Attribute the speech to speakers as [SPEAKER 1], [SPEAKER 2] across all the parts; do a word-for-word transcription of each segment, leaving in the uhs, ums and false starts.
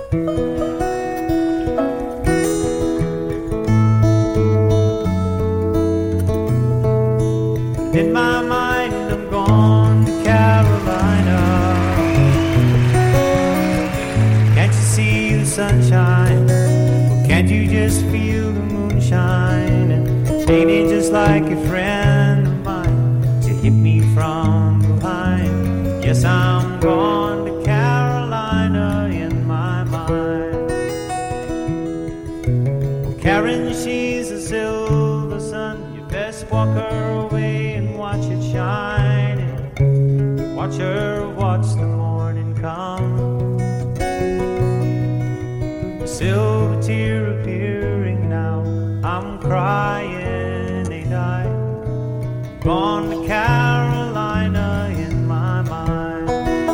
[SPEAKER 1] In my mind, I'm gone to Carolina. Can't you see the sunshine? Or can't you just feel the moonshine? And ain't it just like a friend of mine to hit me from behind? Yes, I'm gone to Carolina in my mind. Well, Karen, she's a silver sun. You best walk her away and watch it shine. And watch her watch the morning come. A silver tear appearing now. I'm crying, ain't I? Gone to Carolina in my mind.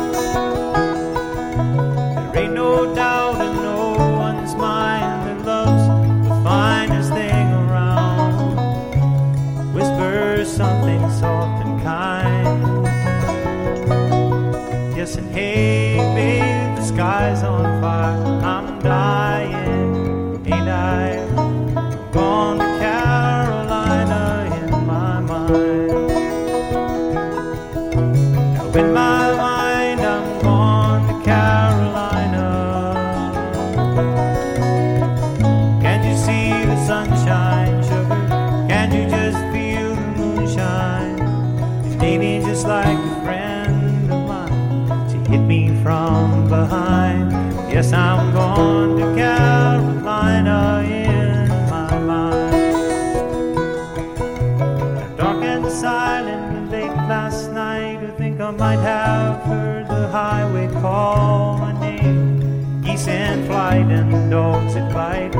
[SPEAKER 1] There ain't no doubt in no one's mind that love's the finest thing around. Whisper something soft and kind. Yes, and hey, babe, the sky's on fire. I'm dying, ain't I? Gone to Carolina in my mind. Now in my mind, I'm gone to Carolina. Can't you see the sunshine, sugar? Can't you just feel the moonshine? Ain't it just like a friend of mine to hit me from behind? Yes, I'm gone to Carolina in my mind. Dark and silent and late last night, I think I might have heard the highway call my name. Geese in flight and dogs that bite.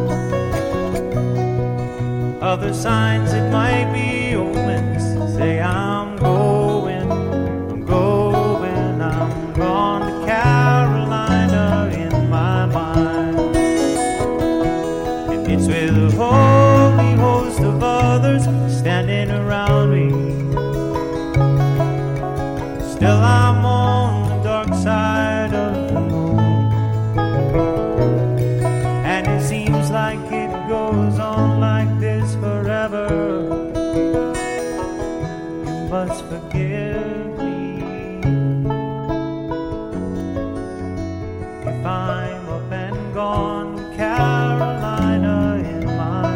[SPEAKER 1] Other signs it might be omens say I'm going, I'm going, I'm gone to Carolina in my mind. And it's with a holy host of others standing around me. Still I'm on the dark side of the moon. And it seems like it goes on like this forever. You must forgive me if I'm up and gone to Carolina in my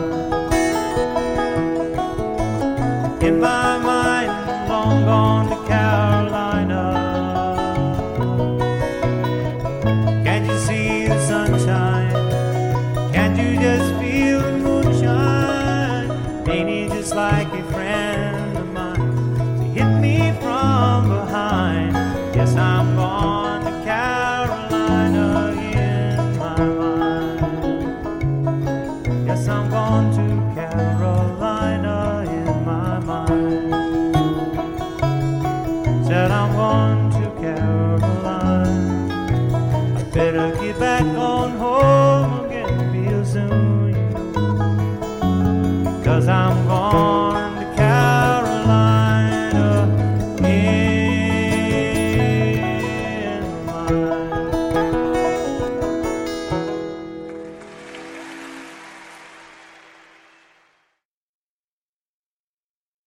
[SPEAKER 1] mind. In my mind, I'm long gone to Carolina. Can't you see the sunshine? Can't you just feel the moonshine? Ain't it just like a friend of mine to hit me from behind? Yes, I'm gone to Carolina in my mind. Yes, I'm gone to Carolina in my mind. Said I'm gone to Carolina.